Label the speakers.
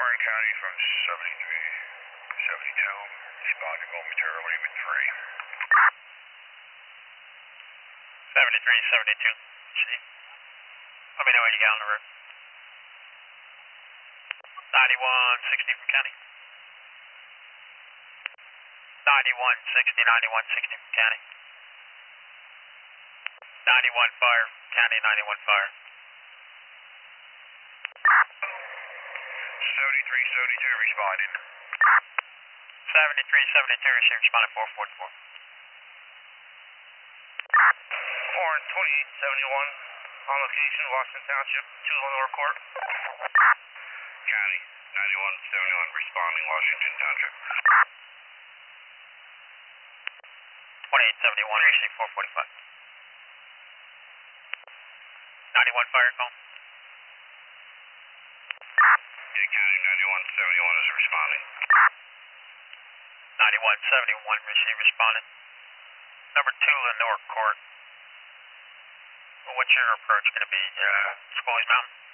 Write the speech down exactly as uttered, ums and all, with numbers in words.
Speaker 1: Warren County from seventy-three seventy-two, responding momentarily with three.
Speaker 2: seventy-three seventy-two, see? Let me know when you get on the road. ninety-one sixty from county. ninety-one sixty, ninety-one sixty from county. ninety-one fire from county, ninety-one fire.
Speaker 1: seventy-three seventy-two responding.
Speaker 2: seventy-three seventy-two, receive responding four forty-four.
Speaker 1: Warren twenty-eight seventy-one, on location, Washington Township, two Lenore Court. County, ninety-one seventy-one, responding, Washington Township.
Speaker 2: twenty-eight seventy-one, receive four forty-five. ninety-one fire call.
Speaker 1: Yeah, County, ninety-one seventy-one is responding.
Speaker 2: ninety-one seventy-one, receive responding. Number two, Lenore Court. What's your approach going to be? Uh, Scully's Mountain?